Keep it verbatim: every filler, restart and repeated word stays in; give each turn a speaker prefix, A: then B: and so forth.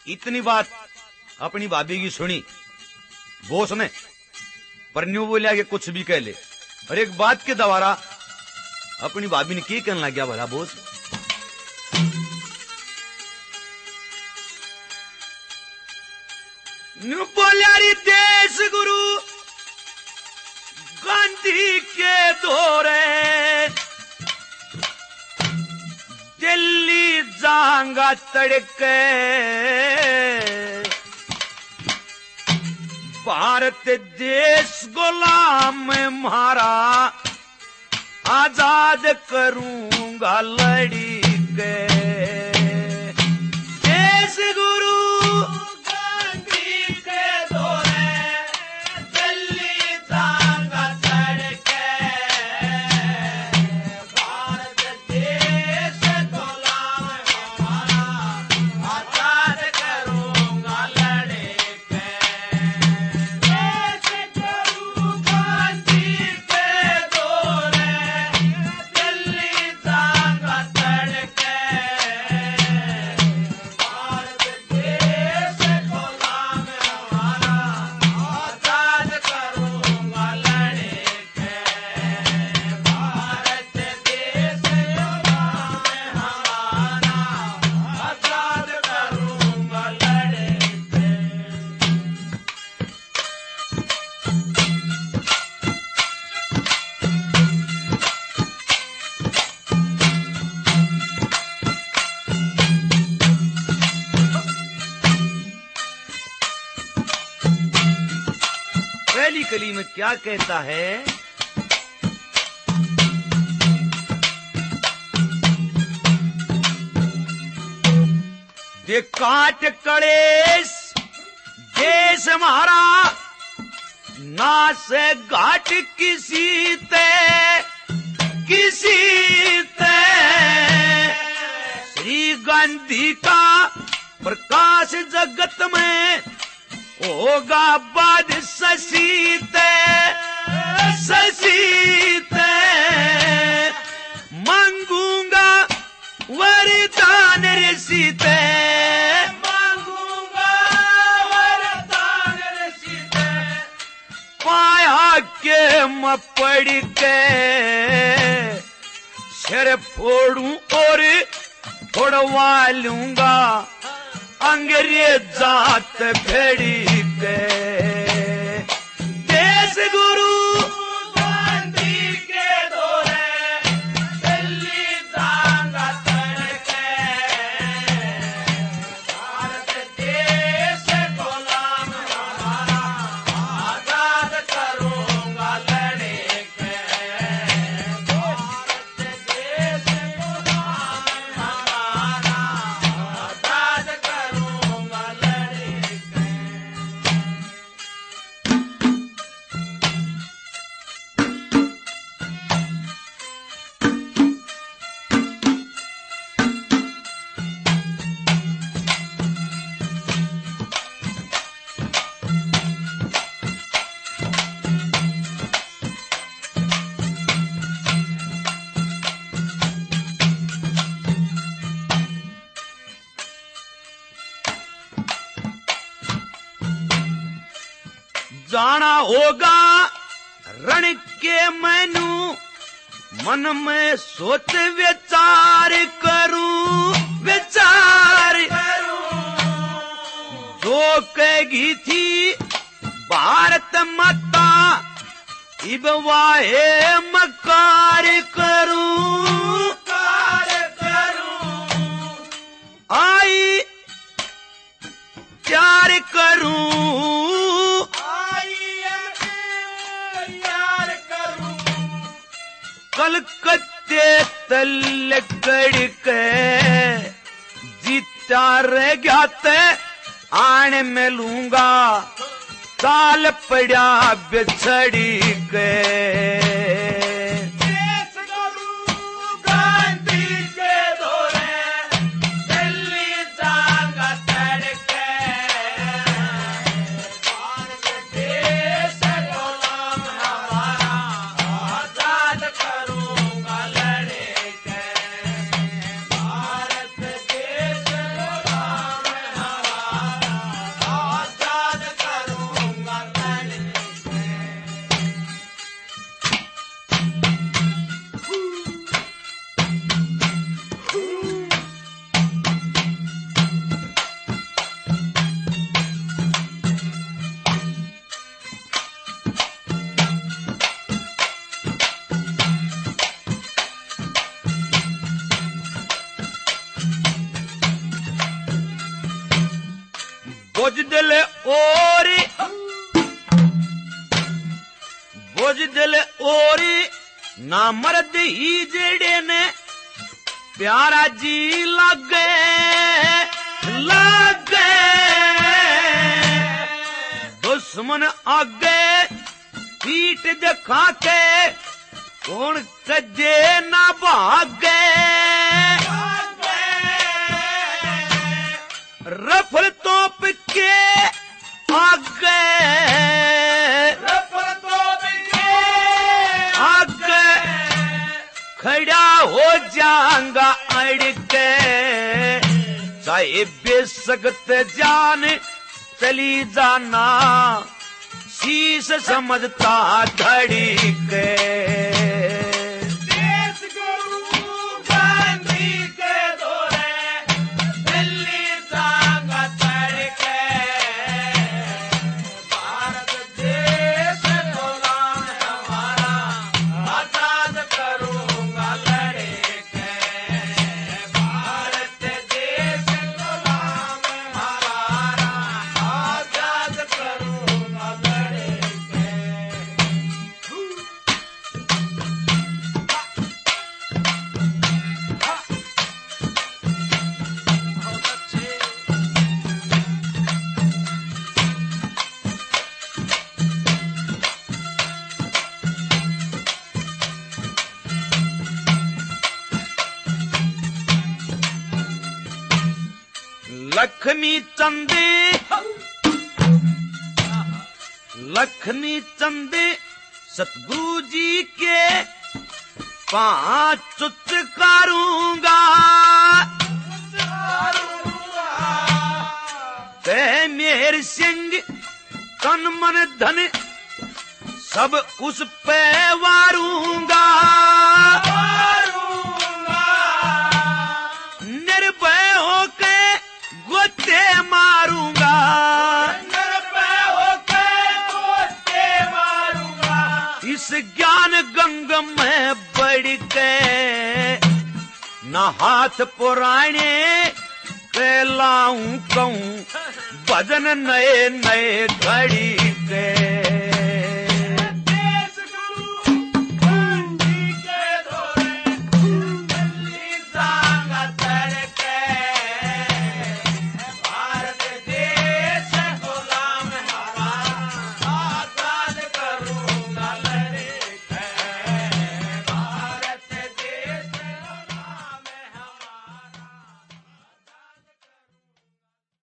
A: इतनी बात अपनी भाभी की सुनी बोस ने, पर न्यू बोलिया कि कुछ भी कह ले। और एक बात के दोबारा अपनी भाभी ने की कहने लग गया भला बोस, न्यू बोलिया री देश गुरु गांधी के दौरे दिल्ली जांगा तड़के, भारत देश गुलाम मारा आजाद करूंगा लड़ी के। देश गुरु गांधी के दौरे दिल्ली जांगा तड़के, भारत देश गुलाम मारा आजाद करूंगा लड़ी के। पहली कली में क्या कहता है, दे काट कड़ेश देश हमारा ना से घाट किसी ते किसी ते। श्री गांधी का प्रकाश जगत में होगा बाद ससीते ससीते। मांगूंगा वरदान ऋषिते, मांगूंगा वरदान ऋषिते। पाया के मैं पड़ के सिर फोड़ूं और फोड़वा लूंगा अंग्रेज जात भेड़ी के। देश गुरु गांधी के दौरे दिल्ली जांगा तड़के, भारत देश गुलाम हमारा आजाद करूंगा लड़े के। भारत देश गुलाम हमारा आजाद करूंगा लड़े के। जाना होगा रण के मैनू मन में सोच विचार करूं विचार करूं। जो कहेगी थी भारत माता इब वाहे मकार करूं कार करूं। आई प्यार करूं कलकत्ते तल गड़ के जीता रह गया ते आने में लूंगा साल पड़ा बिछड़ी के। देश गुरु गांधी के दौरे दिल्ली जांगा तड़के, भारत देश गुलाम हमारा आजाद करूंगा लड़े के। भारत देश गुलाम हमारा बोझ दिल ओरी बोझ दिल ओरी ना मर्द ही जेड़े ने प्यारा जी लागे लागे दुश्मन आगे पीठ दिखा के कौन कजे ना भागे रफल तोप के आगे रफल तोप के आगे खड़ा हो जाऊंगा अड़ के चाहे बेसकत जान चली जाना शीश समझता धड़ी के देश गुरु गांधी के दौरे दिल्ली जागा चढ़ के भारत देश गुलाम हमारा आजाद करूंगा लड़े के भारत देश गुलाम हमारा आजाद करूंगा लड़े लक्ष्मी चंदे लक्ष्मी चंदे सतगुरु जी के पांच चुत्कारूंगा ते मेहर सिंह तन मन धन सब उस पे वारूंगा निर्भय होके गोते मारूंगा निर्भय होके गोते मारूंगा इस ज्ञान गंगा में बढ़ के न हाथ पुराने कहलाऊं कहूं भजन नए नए घड़ी के